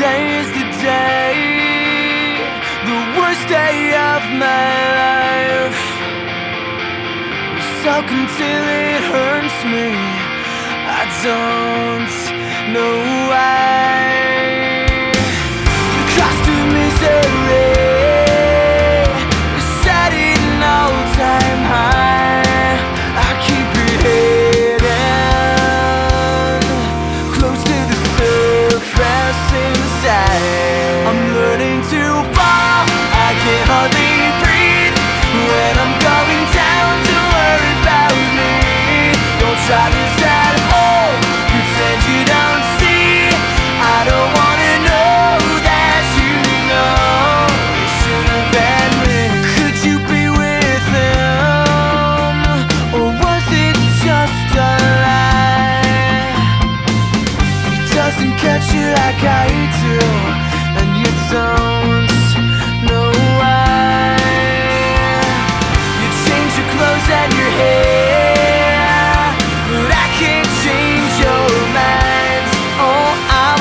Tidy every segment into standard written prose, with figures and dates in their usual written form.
Today is the day, the worst day of my life. You suck until it hurts me. I don't know why. You cost of misery, you set it an all-time high. I keep it hidden, close to the surface inside. I'm learning to fall, I can hardly breathe. When I'm going down, don't worry about me. Don't try this at home, pretend you don't see. I don't wanna know that you know it should have been me. Could you be with him, or was it just a lie? He doesn't catch you like I do, and you don't know why. You change your clothes and your hair, but I can't change your mind. Oh, I'm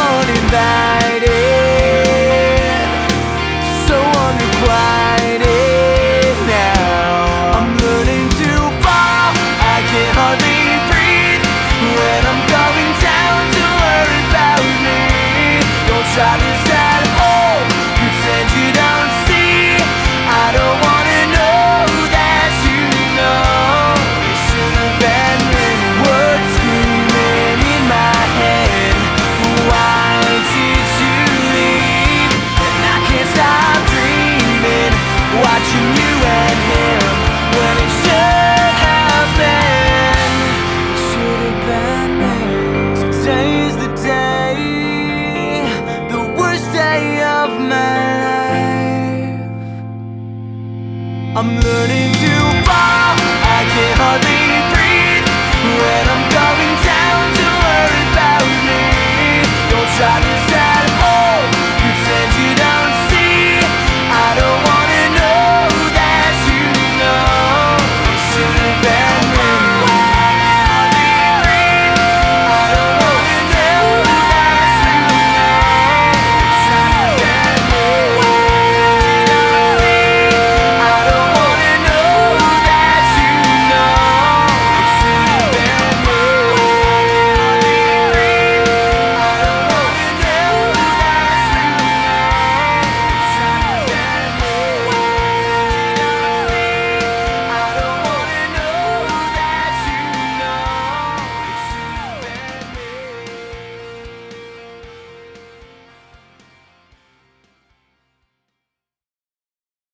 uninvited, so unrequited now. I'm learning to fall, I can hardly breathe. When I'm going down, don't worry about me. Don't try this at home, pretend you don't see. I don't wanna know that you know it should have been me. Words screaming in my head, why did you leave? And I can't stop dreaming, watching you and him, when it should have been, it should have been me. Today is the day, the worst day of my life. I'm learning to fall, I can hardly breathe. When I'm going down, don't worry about me. Don't try to